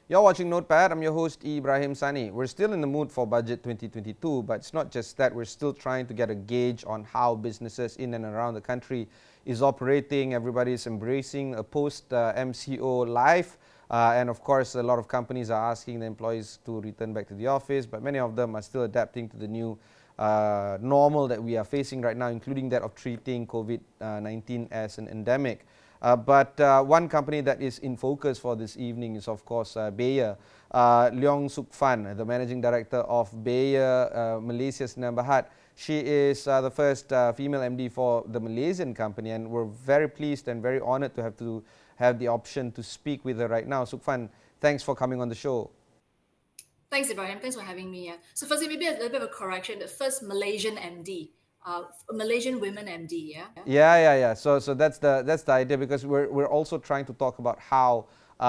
You're watching Notepad. I'm your host, Ibrahim Sani. We're still in the mood for Budget 2022, but it's not just that. We're still trying to get a gauge on how businesses in and around the country is operating. Everybody's embracing a post-MCO life. And of course, a lot of companies are asking the employees to return back to the office, but many of them are still adapting to the new normal that we are facing right now, including that of treating COVID-19 as an endemic. But one company that is in focus for this evening is, of course, Bayer. Leong Suk Fan, the managing director of Bayer Malaysia Sdn Bhd. She is the first female MD for the Malaysian company, and we're very pleased and very honored to have the option to speak with her right now. Suk Fan, thanks for coming on the show. Thanks, Ibrahim. Thanks for having me. So firstly, maybe a little bit of a correction. The first Malaysian MD, Malaysian women MD. Yeah. Yeah. So that's the idea, because we're also trying to talk about how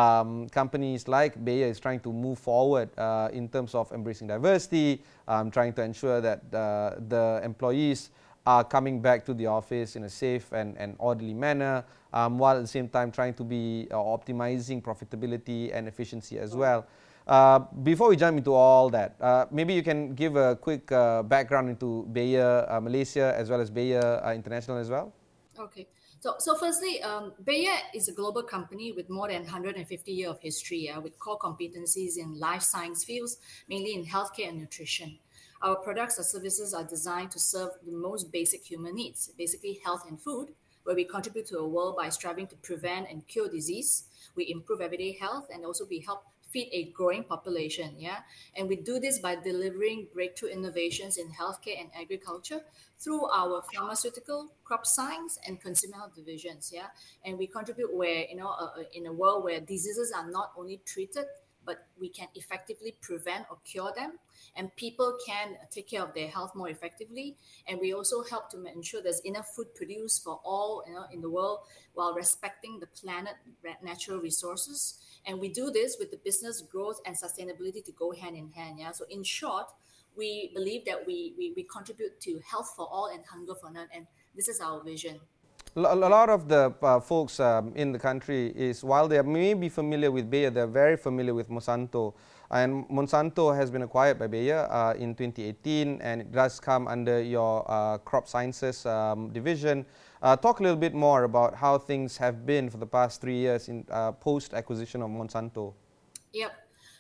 companies like Bayer is trying to move forward in terms of embracing diversity, trying to ensure that the employees are coming back to the office in a safe and orderly manner, while at the same time trying to be optimizing profitability and efficiency as well. Before we jump into all that, maybe you can give a quick background into Bayer Malaysia as well as Bayer International as well. Okay. So firstly, Bayer is a global company with more than 150 years of history, with core competencies in life science fields, mainly in healthcare and nutrition. Our products or services are designed to serve the most basic human needs, basically health and food, where we contribute to a world by striving to prevent and cure disease. We improve everyday health, and also we help feed a growing population. Yeah. And we do this by delivering breakthrough innovations in healthcare and agriculture through our pharmaceutical, crop science, and consumer health divisions. Yeah. And we contribute where, in a world where diseases are not only treated, but we can effectively prevent or cure them, and people can take care of their health more effectively. And we also help to ensure there's enough food produced for all, in the world, while respecting the planet natural resources. And we do this with the business growth and sustainability to go hand in hand. Yeah. So in short, we believe that we contribute to health for all and hunger for none, and this is our vision. A lot of the folks in the country is, while they may be familiar with Bayer, they're very familiar with Monsanto. And Monsanto has been acquired by Bayer in 2018, and it does come under your crop sciences division. Talk a little bit more about how things have been for the past 3 years in post-acquisition of Monsanto. Yep.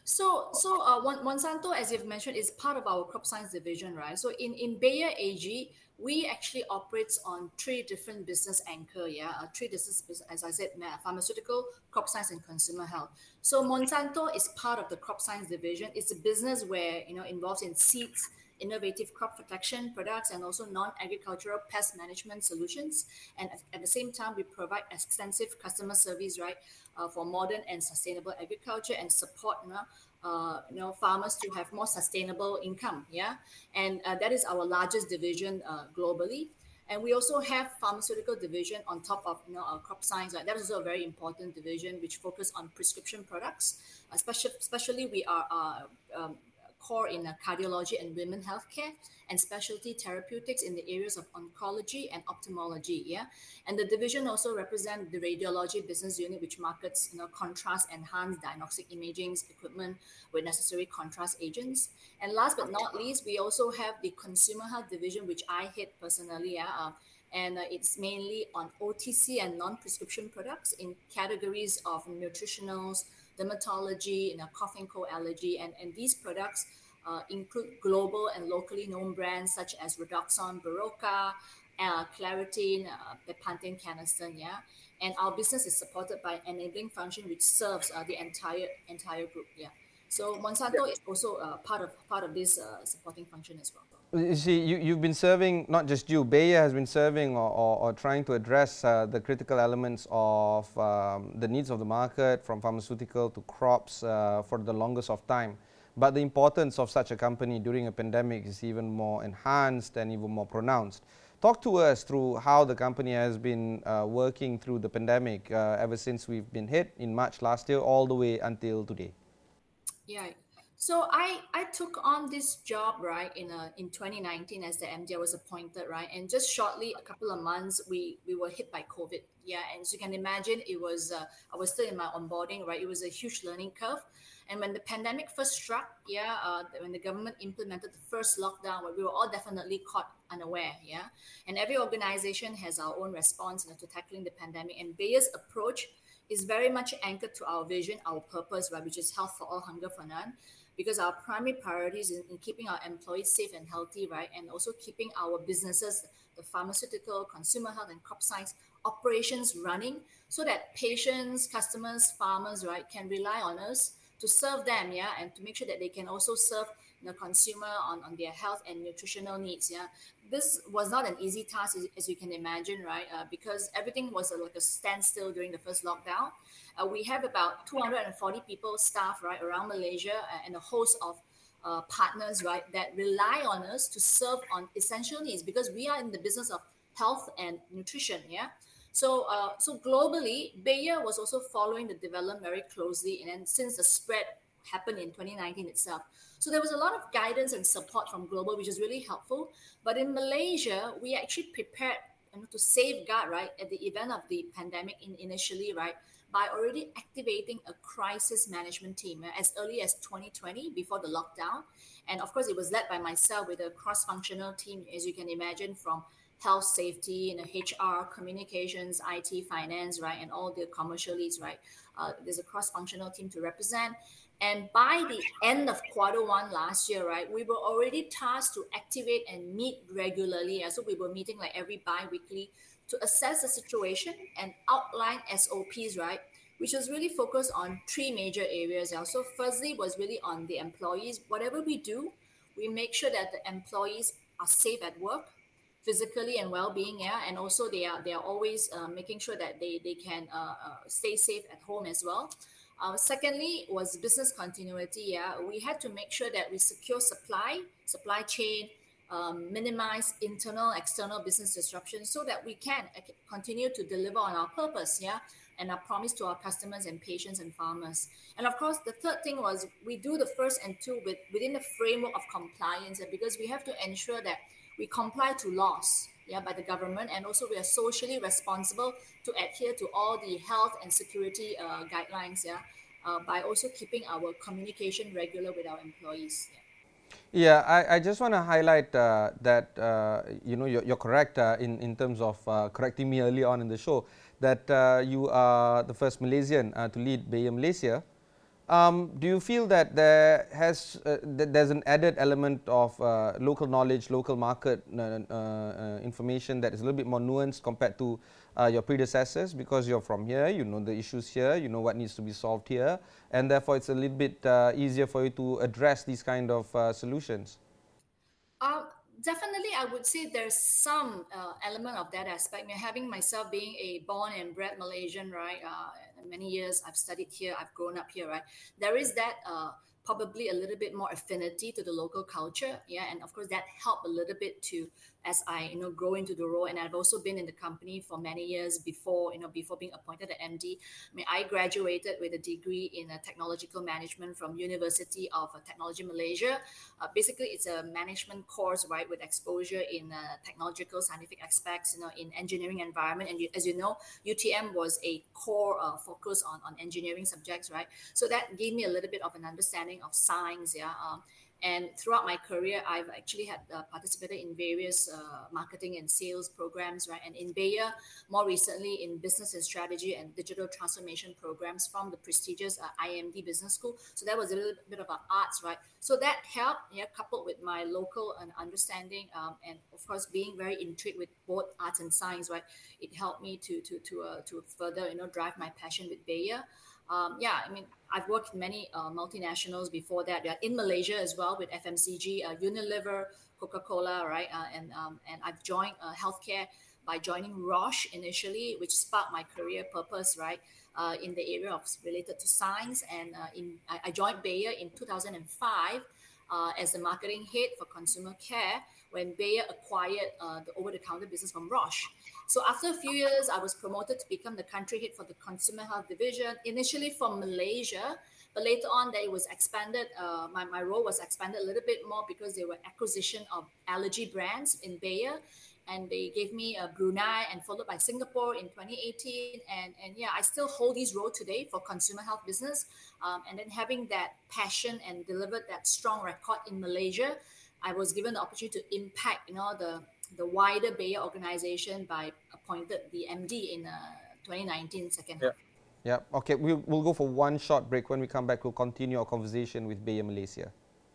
So Monsanto, as you've mentioned, is part of our crop science division, right? So in Bayer AG, we actually operates on three different business anchor, three business, as I said, pharmaceutical, crop science, and consumer health. So Monsanto is part of the crop science division. It's a business where, involves in seeds, innovative crop protection products, and also non-agricultural pest management solutions. And at the same time, we provide extensive customer service, right, for modern and sustainable agriculture, and support farmers to have more sustainable income. Yeah. And that is our largest division globally. And we also have pharmaceutical division on top of our crop science. That is also a very important division which focus on prescription products. Especially we are core in cardiology and women healthcare, and specialty therapeutics in the areas of oncology and ophthalmology. Yeah. And the division also represent the radiology business unit, which markets contrast enhanced diagnostic imaging equipment with necessary contrast agents. And last but not least, we also have the consumer health division, which I head personally. And it's mainly on OTC and non-prescription products in categories of nutritionals, dermatology, cough and cold allergy, and these products include global and locally known brands such as Redoxon, Berocca, Claritin, Bepanthen, Canesten. Yeah. And our business is supported by enabling function which serves the entire group. Yeah. So Monsanto is also part of this supporting function as well. You see, you've been serving, not just you, Bayer has been serving or trying to address the critical elements of the needs of the market, from pharmaceutical to crops, for the longest of time. But the importance of such a company during a pandemic is even more enhanced and even more pronounced. Talk to us through how the company has been working through the pandemic ever since we've been hit in March last year all the way until today. Yeah. So I took on this job right in 2019 as the MD. I was appointed right, and just shortly a couple of months we were hit by COVID. Yeah, and as you can imagine, it was I was still in my onboarding right. It was a huge learning curve, and when the pandemic first struck, when the government implemented the first lockdown, we were all definitely caught unaware. Yeah, and every organization has our own response to tackling the pandemic, and Bayer's approach is very much anchored to our vision, our purpose, right, which is health for all, hunger for none, because our primary priorities in keeping our employees safe and healthy, right, and also keeping our businesses, the pharmaceutical, consumer health, and crop science operations running, so that patients, customers, farmers, right, can rely on us to serve them, yeah, and to make sure that they can also serve the consumer on their health and nutritional needs, yeah. This was not an easy task, as you can imagine, right, because everything was like a standstill during the first lockdown. We have about 240 people staff right around Malaysia, and a host of partners right that rely on us to serve on essential needs, because we are in the business of health and nutrition, yeah. So globally, Bayer was also following the development very closely, and then since the spread happened in 2019 itself, so there was a lot of guidance and support from global, which is really helpful. But in Malaysia, we actually prepared, to safeguard right at the event of the pandemic initially, right, by already activating a crisis management team as early as 2020, before the lockdown. And of course, it was led by myself with a cross-functional team, as you can imagine, from health, safety, HR, communications, IT, finance, right, and all the commercial leads, right. There's a cross-functional team to represent. And by the end of quarter one last year, right, we were already tasked to activate and meet regularly. So we were meeting like every bi-weekly to assess the situation and outline SOPs, right, which was really focused on three major areas. So firstly was really on the employees. Whatever we do, we make sure that the employees are safe at work, physically and well-being, yeah, and also they are always making sure that they can stay safe at home as well. Secondly was business continuity. Yeah, we had to make sure that we secure supply chain, minimize internal external business disruption, so that we can continue to deliver on our purpose, yeah, and our promise to our customers and patients and farmers. And of course, the third thing was we do the first and two within the framework of compliance, because we have to ensure that we comply to laws, yeah, by the government, and also we are socially responsible to adhere to all the health and security guidelines, yeah, by also keeping our communication regular with our employees. Yeah. Yeah, I just want to highlight that you're correct in terms of correcting me early on in the show that you are the first Malaysian to lead Bayer Malaysia. Do you feel that there's an added element of local knowledge, local market information that is a little bit more nuanced compared to your predecessors, because you're from here, you know the issues here, you know what needs to be solved here, and therefore it's a little bit easier for you to address these kind of solutions? Uh, Definitely, I would say there's some element of that aspect. I mean, having myself being a born and bred Malaysian, right? Many years I've studied here, I've grown up here, right? There is that probably a little bit more affinity to the local culture, yeah, and of course that helped a little bit to as I grow into the role. And I've also been in the company for many years before being appointed at MD. I mean, I graduated with a degree in technological management from University of Technology Malaysia. Basically, it's a management course, right, with exposure in technological scientific aspects, in engineering environment. And as you know, UTM was a core focus on engineering subjects, right? So that gave me a little bit of an understanding of science, yeah. And throughout my career, I've actually had participated in various marketing and sales programs, right? And in Bayer, more recently in business and strategy and digital transformation programs from the prestigious IMD Business School. So that was a little bit of an arts, right? So that helped, yeah, coupled with my local and understanding, and of course being very intrigued with both arts and science, right? It helped me to further drive my passion with Bayer. Yeah, I mean, I've worked with many multinationals before that. Yeah, in Malaysia as well with FMCG, Unilever, Coca-Cola, right? And I've joined healthcare by joining Roche initially, which sparked my career purpose, right? In the area of related to science. And I joined Bayer in 2005. as the marketing head for consumer care when Bayer acquired the over-the-counter business from Roche. So after a few years, I was promoted to become the country head for the consumer health division, initially from Malaysia, but later on that it was expanded. My role was expanded a little bit more because there were acquisition of allergy brands in Bayer, and they gave me Brunei and followed by Singapore in 2018. And yeah, I still hold this role today for consumer health business. And then having that passion and delivered that strong record in Malaysia, I was given the opportunity to impact, the wider Bayer organization by appointed the MD in 2019 second Yeah. half. Yeah. Okay. We'll go for one short break. When we come back, we'll continue our conversation with Bayer Malaysia.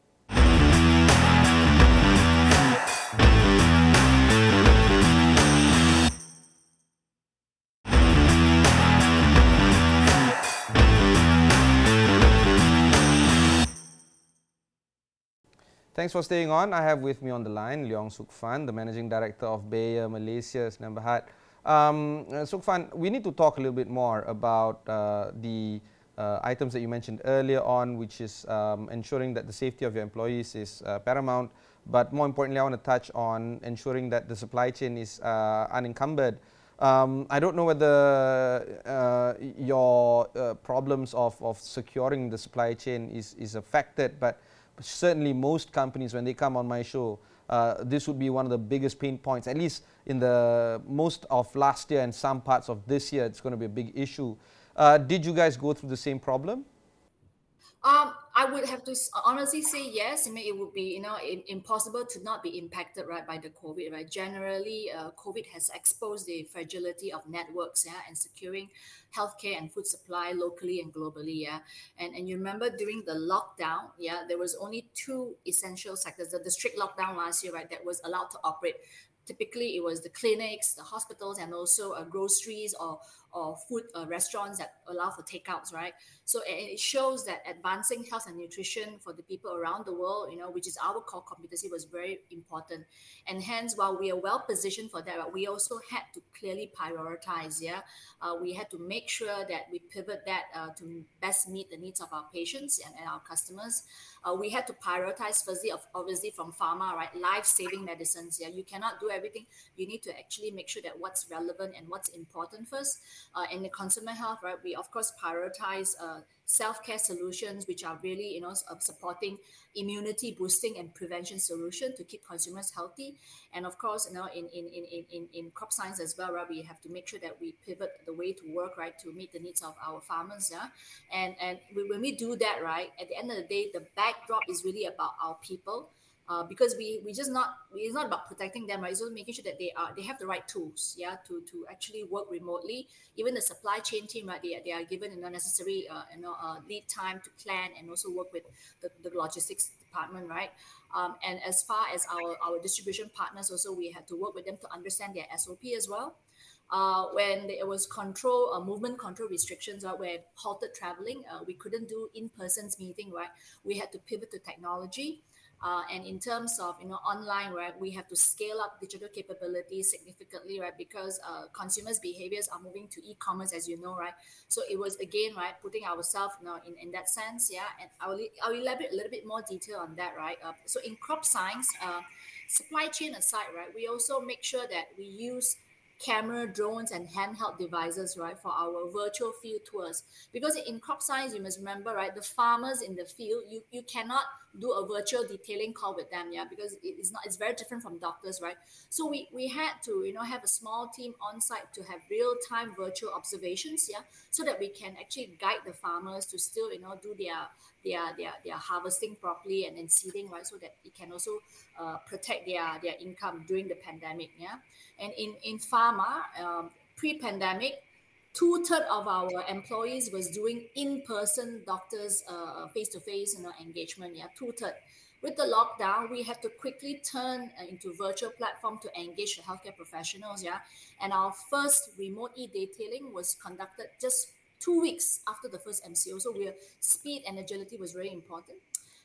Thanks for staying on. I have with me on the line Leong Suk Fan, the Managing Director of Bayer Malaysia, Senang Berhad. Suk Fan, we need to talk a little bit more about the items that you mentioned earlier on, which is ensuring that the safety of your employees is paramount. But more importantly, I want to touch on ensuring that the supply chain is unencumbered. I don't know whether your problems of securing the supply chain is affected, but certainly most companies, when they come on my show, this would be one of the biggest pain points. At least in the most of last year and some parts of this year, it's going to be a big issue. Did you guys go through the same problem? I would have to honestly say yes. I mean, it would be impossible to not be impacted right by the COVID. Right, generally, COVID has exposed the fragility of networks, yeah, and securing healthcare and food supply locally and globally. Yeah, and you remember during the lockdown, yeah, there was only two essential sectors. The strict lockdown last year, right, that was allowed to operate. Typically, it was the clinics, the hospitals, and also groceries or food restaurants that allow for takeouts, right? So it shows that advancing health and nutrition for the people around the world, which is our core competency, was very important. And hence, while we are well positioned for that, we also had to clearly prioritize. Yeah, we had to make sure that we pivot that to best meet the needs of our patients and our customers. We had to prioritize firstly, obviously from pharma, right? Life-saving medicines. Yeah, you cannot do everything. You need to actually make sure that what's relevant and what's important first. In the consumer health, right, we of course prioritize self-care solutions, which are really supporting immunity boosting and prevention solution to keep consumers healthy. And of course, in crop science as well, right, we have to make sure that we pivot the way to work, right, to meet the needs of our farmers. Yeah, and when we do that, right, at the end of the day, the backdrop is really about our people. Because we just not it's not about protecting them, right? It's also making sure that they have the right tools, yeah, to actually work remotely. Even the supply chain team, right, they are given the necessary lead time to plan and also work with the logistics department, right? And as far as our distribution partners, also we had to work with them to understand their SOP as well. When there was movement control restrictions, right, where halted traveling, we couldn't do in-person meeting, right? We had to pivot to technology. And in terms of online, right, we have to scale up digital capabilities significantly, right, because consumers' behaviors are moving to e-commerce, as you know, right. So it was again, right, putting ourselves in that sense, yeah. And I'll elaborate a little bit more detail on that, right. So in crop science, supply chain aside, right, we also make sure that we use camera, drones, and handheld devices, right, for our virtual field tours. Because in crop science, you must remember, right, the farmers in the field, you cannot do a virtual detailing call with them, yeah, because it's very different from doctors, right? So we had to have a small team on site to have real time virtual observations, yeah, so that we can actually guide the farmers to still do their harvesting properly and then seeding, right, so that it can also protect their income during the pandemic, yeah. And in pharma, pre-pandemic, two-thirds of our employees was doing in-person doctors face-to-face engagement. Yeah, two-thirds. With the lockdown, we had to quickly turn into virtual platform to engage the healthcare professionals. Yeah, and our first remote e-detailing was conducted just 2 weeks after the first MCO. So speed and agility was very important.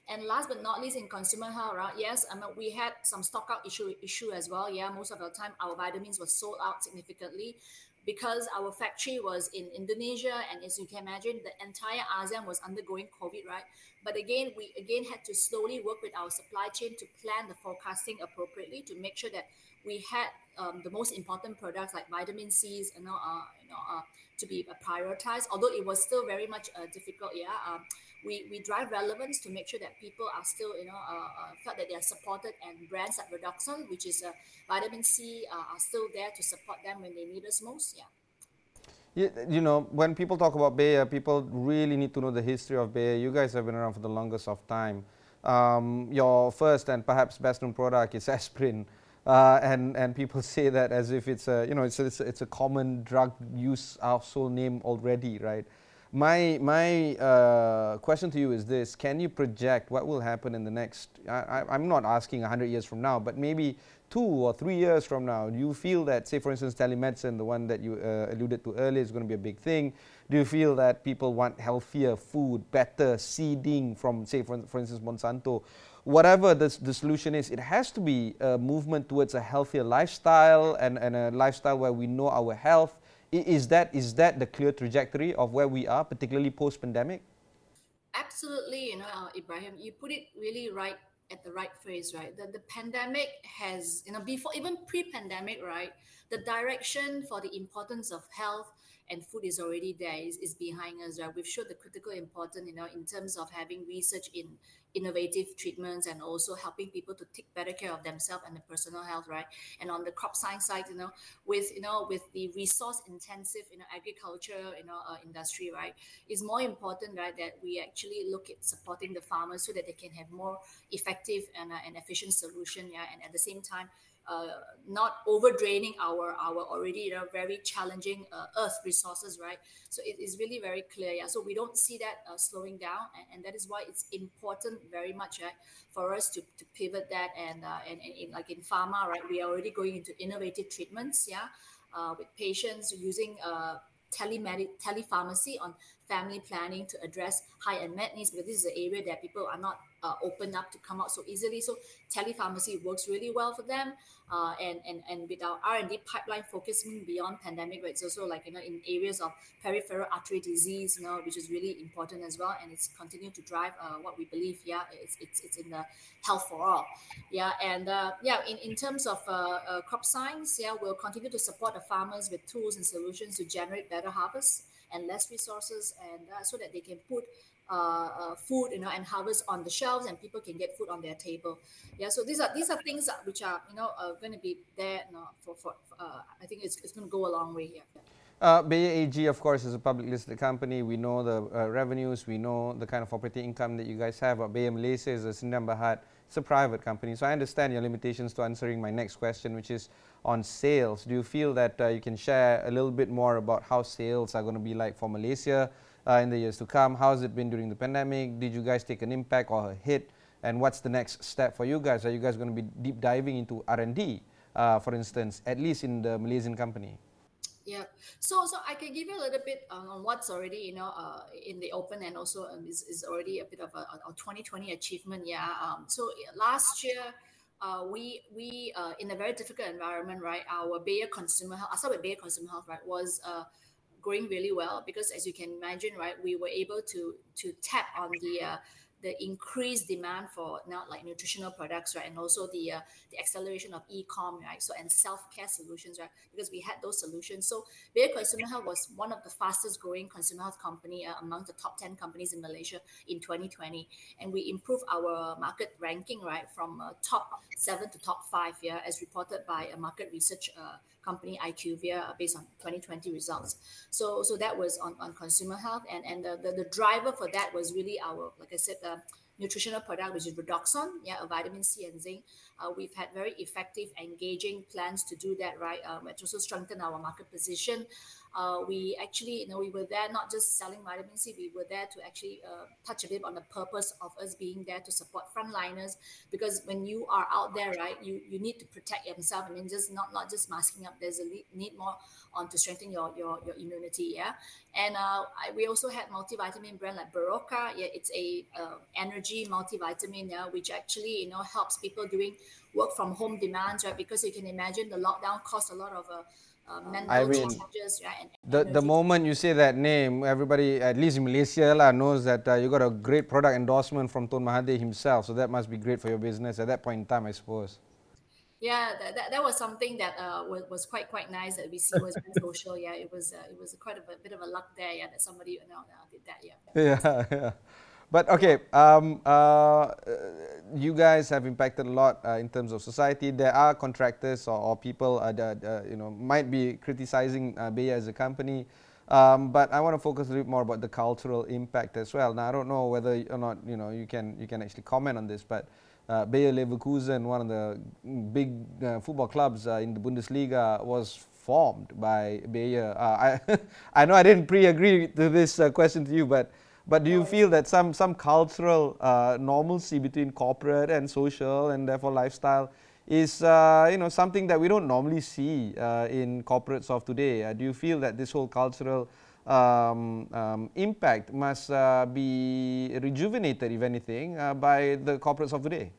And last but not least, in consumer health, right? Yes, I mean, we had some stock out issue as well. Yeah, most of the time our vitamins were sold out significantly because our factory was in Indonesia, and as you can imagine, the entire ASEAN was undergoing COVID, right? But again, we again had to slowly work with our supply chain to plan the forecasting appropriately to make sure that we had the most important products like vitamin C's, to be prioritized. Although it was still very much difficult, yeah. We drive relevance to make sure that people are still, felt that they are supported, and brands like Redoxon, which is a vitamin C, are still there to support them when they need us most. Yeah. You know, when people talk about Bayer, people really need to know the history of Bayer. You guys have been around for the longest of time. Your first and perhaps best known product is aspirin. And people say that as if it's a, it's a common drug use household name already, right? My question to you is this: can you project what will happen in the next? I'm not asking 100 years from now, but maybe 2 or 3 years from now. Do you feel that, say, for instance, telemedicine, the one that you alluded to earlier, is going to be a big thing? Do you feel that people want healthier food, better seeding from, say, for instance, Monsanto? Whatever the solution is, it has to be a movement towards a healthier lifestyle, and a lifestyle where we know our health. Is that the clear trajectory of where we are, particularly post-pandemic? Absolutely, Ibrahim, you put it really right at the right phrase, right? The pandemic has, before even pre-pandemic, right? The direction for the importance of health and food is already there, is behind us, right? We've showed the critical importance, in terms of having research in innovative treatments and also helping people to take better care of themselves and their personal health, right? And on the crop science side, with the resource intensive, agriculture, industry, right? It's more important, right, that we actually look at supporting the farmers so that they can have more effective and efficient solution, yeah, and at the same time, uh, not over draining our already, very challenging earth resources, right? So it is really very clear, yeah. So we don't see that slowing down, and that is why it's important very much, right, for us to pivot that, and in, like in pharma, right, we are already going into innovative treatments, yeah, with patients using telepharmacy on family planning to address high unmet needs, because this is an area that people are not open up to come out so easily. So telepharmacy works really well for them, and with our R&D pipeline focusing beyond pandemic, right? It's also like, in areas of peripheral artery disease, which is really important as well, and it's continued to drive what we believe. Yeah, it's in the health for all. Yeah, and yeah, in terms of crop science, yeah, we'll continue to support the farmers with tools and solutions to generate better harvests and less resources, and so that they can put food, and harvest on the shelves, and people can get food on their table. Yeah, so these are things which are, going to be there, for I think it's going to go a long way here. Bayer AG, of course, is a public listed company. We know the revenues, we know the kind of operating income that you guys have. But Bayer Malaysia is a Sdn Bhd. It's a private company. So I understand your limitations to answering my next question, which is on sales. Do you feel that you can share a little bit more about how sales are going to be like for Malaysia in the years to come? How has it been during the pandemic? Did you guys take an impact or a hit? And what's the next step for you guys? Are you guys going to be deep diving into R&D, for instance, at least in the Malaysian company? Yeah. So I can give you a little bit on what's already, in the open, and also is already a bit of a 2020 achievement. Yeah. So last year, we in a very difficult environment, right? Our Bayer Consumer Health, I start with Bayer Consumer Health, right, was growing really well, because as you can imagine, right, we were able to tap on the increased demand for now, like nutritional products, right, and also the acceleration of e-com, right, so and self-care solutions, right, because we had those solutions. So Bayer Consumer Health was one of the fastest growing consumer health company among the top 10 companies in Malaysia in 2020, and we improved our market ranking, right, from top 7 to top 5, yeah, as reported by a market research company IQVIA, based on 2020 results. So that was on consumer health, and the driver for that was really our, like I said, nutritional product, which is Redoxon, yeah, a vitamin C and zinc. We've had very effective, engaging plans to do that, right, which also strengthen our market position. We actually, we were there not just selling vitamin C, we were there to actually touch a bit on the purpose of us being there to support frontliners, because when you are out there, right, you need to protect yourself. I mean, just not just masking up. There's a need more on to strengthen your immunity, yeah. And we also had multivitamin brand like Baroka. Yeah, it's a energy energy multivitamin, yeah, which actually helps people doing work from home demands, right? Because you can imagine the lockdown caused a lot of I mental mean, challenges, right, and the energy. moment you say that name, everybody, at least in Malaysia, lah, knows that you got a great product endorsement from Tun Mahathir himself. So that must be great for your business at that point in time, I suppose. Yeah, that was something that was quite nice that we see was very social. Yeah, it was quite a bit of a luck there. Yeah, that somebody did that. Yeah, Yeah, yeah. But yeah. okay, you guys have impacted a lot in terms of society. There are contractors or people that might be criticizing Bayer as a company, but I want to focus a little bit more about the cultural impact as well. Now I don't know whether or not you can actually comment on this, but Bayer Leverkusen, one of the big football clubs in the Bundesliga, was formed by Bayer. I know I didn't pre-agree to this question to you, but do No you worries. feel that some cultural normalcy between corporate and social and therefore lifestyle is something that we don't normally see in corporates of today? Do you feel that this whole cultural impact must be rejuvenated, if anything, by the corporates of today?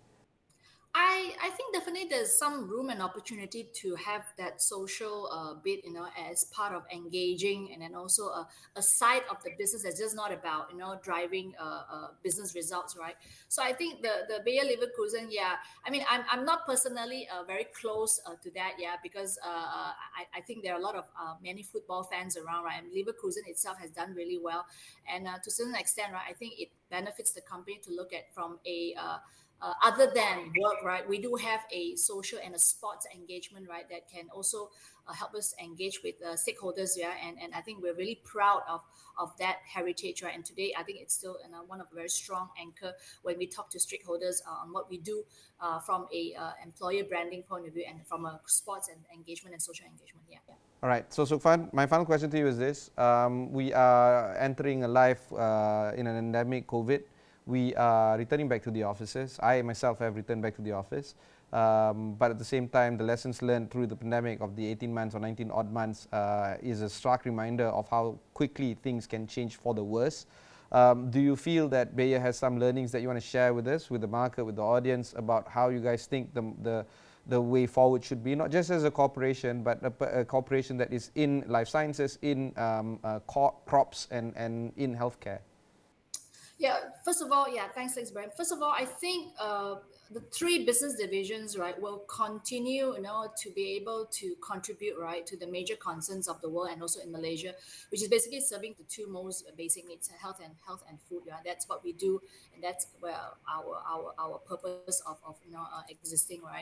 I think definitely there's some room and opportunity to have that social bit, as part of engaging, and then also a side of the business that's just not about driving business results, right? So I think the Bayer Leverkusen, yeah. I mean, I'm not personally very close to that, yeah, because I think there are a lot of many football fans around, right? And Leverkusen itself has done really well, and to a certain extent, right, I think it benefits the company to look at from a other than work, right? We do have a social and a sports engagement, right? That can also help us engage with stakeholders, yeah. And I think we're really proud of that heritage, right? And today, I think it's still one of a very strong anchor when we talk to stakeholders on what we do from a employer branding point of view and from a sports and engagement and social engagement. Yeah. All right. So my final question to you is this: we are entering a life in an endemic COVID. We are returning back to the offices. I myself have returned back to the office, but at the same time, the lessons learned through the pandemic of the 18 months or 19 odd months is a stark reminder of how quickly things can change for the worse. Do you feel that Bayer has some learnings that you want to share with us, with the market, with the audience, about how you guys think the way forward should be, not just as a corporation, but a corporation that is in life sciences, in crops, and in healthcare? Yeah, first of all, yeah, thanks, Brian. First of all, I think the three business divisions, right, will continue, to be able to contribute, right, to the major concerns of the world and also in Malaysia, which is basically serving the two most basic needs, health and food. Yeah, that's what we do, and that's where our purpose of existing, right.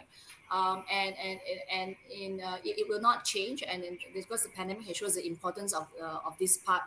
And in it will not change, and because the pandemic has shows the importance of this part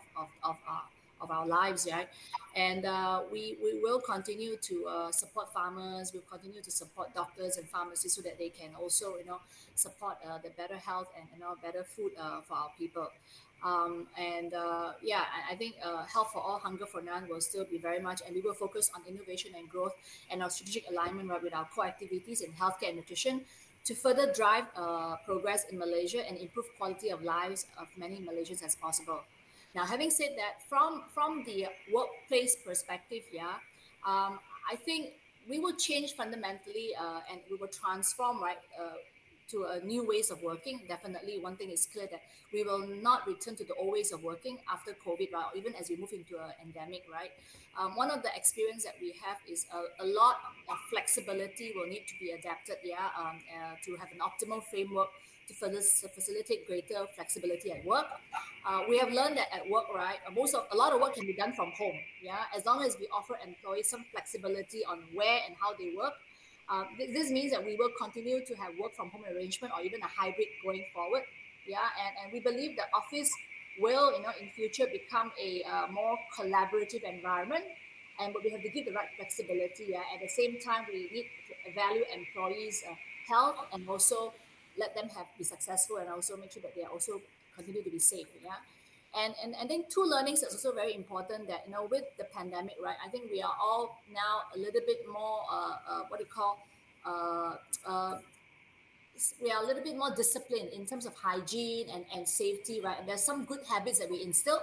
of our lives, right? And we will continue to support farmers. We'll continue to support doctors and pharmacists so that they can also, support the better health and better food for our people. And yeah, I think health for all, hunger for none will still be very much, and we will focus on innovation and growth and our strategic alignment, right, with our core activities in healthcare and nutrition to further drive progress in Malaysia and improve quality of lives of many Malaysians as possible. Now, having said that, from the workplace perspective, yeah, I think we will change fundamentally, and we will transform, right, to a new ways of working. Definitely, one thing is clear that we will not return to the old ways of working after COVID, right? Or even as we move into an endemic, right? One of the experience that we have is a lot of flexibility will need to be adapted, yeah, to have an optimal framework to further facilitate greater flexibility at work. We have learned that at work, right, a lot of work can be done from home. Yeah, as long as we offer employees some flexibility on where and how they work. This means that we will continue to have work from home arrangement or even a hybrid going forward. Yeah, and we believe the office will, in future become a more collaborative environment. And but we have to give the right flexibility. Yeah, at the same time, we need to value employees' health and also let them have be successful and also make sure that they are also continue to be safe. Yeah. And then two learnings is also very important that with the pandemic, right, I think we are all now a little bit more what do you call uh, uh, we are a little bit more disciplined in terms of hygiene and safety, right? And there's some good habits that we instilled,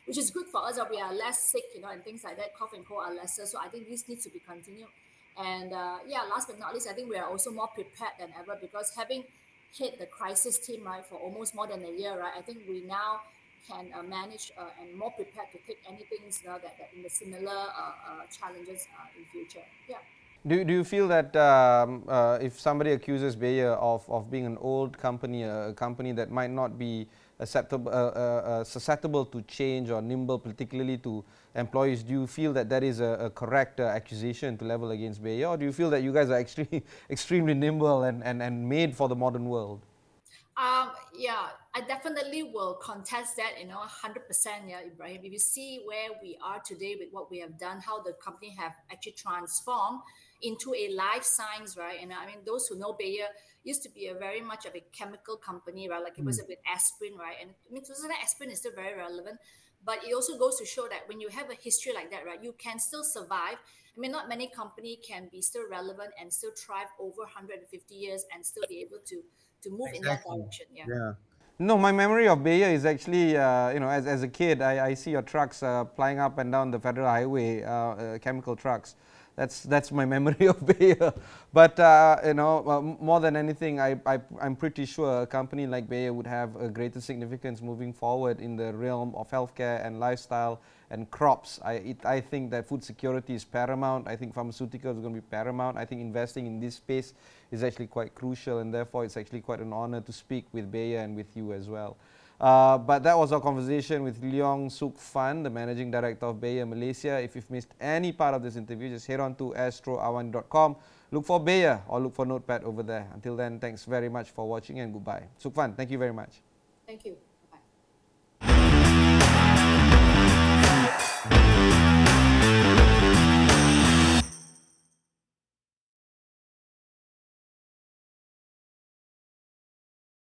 which is good for us that we are less sick, and things like that. Cough and cold are lesser. So I think this needs to be continued. And yeah, last but not least, I think we are also more prepared than ever because having hit the crisis team, right, for almost more than a year, right, I think we now can manage and more prepared to take anything that in the similar challenges in future. Yeah. Do you feel that if somebody accuses Bayer of being an old company, a company that might not be susceptible to change or nimble, particularly to employees, do you feel that that is a correct accusation to level against Bayer, or do you feel that you guys are extremely nimble and made for the modern world? Yeah, I definitely will contest that, 100%. Yeah, Ibrahim. If you see where we are today with what we have done, how the company have actually transformed into a life science, right? And I mean, those who know Bayer used to be a very much of a chemical company, right? Like it was with aspirin, right? And I mean, to say that aspirin is still very relevant, but it also goes to show that when you have a history like that, right, you can still survive. I mean, not many company can be still relevant and still thrive over 150 years and still be able to move in that Exactly. direction. Yeah. Yeah. No, my memory of Bayer is actually, as a kid, I see your trucks plying up and down the federal highway, chemical trucks. That's my memory of Bayer. But more than anything, I'm pretty sure a company like Bayer would have a greater significance moving forward in the realm of healthcare and lifestyle and crops. I think that food security is paramount. I think pharmaceuticals are going to be paramount. I think investing in this space is actually quite crucial, and therefore it's actually quite an honor to speak with Bayer and with you as well. But that was our conversation with Leong Suk Fan, the Managing Director of Bayer Malaysia. If you've missed any part of this interview, just head on to astroawan.com. Look for Bayer or look for Notepad over there. Until then, thanks very much for watching and goodbye. Suk Fan, thank you very much. Thank you.